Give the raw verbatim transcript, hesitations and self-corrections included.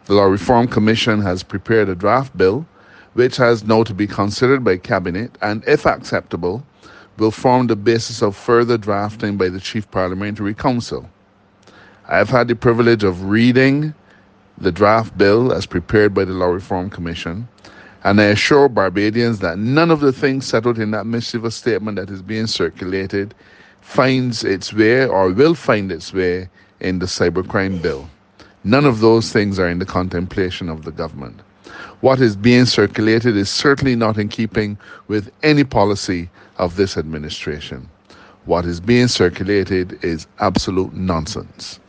The Law Reform Commission has prepared a draft bill which has now to be considered by Cabinet and, if acceptable, will form the basis of further drafting by the Chief Parliamentary Council. I have had the privilege of reading the draft bill as prepared by the Law Reform Commission, and I assure Barbadians that none of the things set out in that mischievous statement that is being circulated finds its way or will find its way in the cybercrime bill. None of those things are in the contemplation of the government. What is being circulated is certainly not in keeping with any policy of this administration. What is being circulated is absolute nonsense.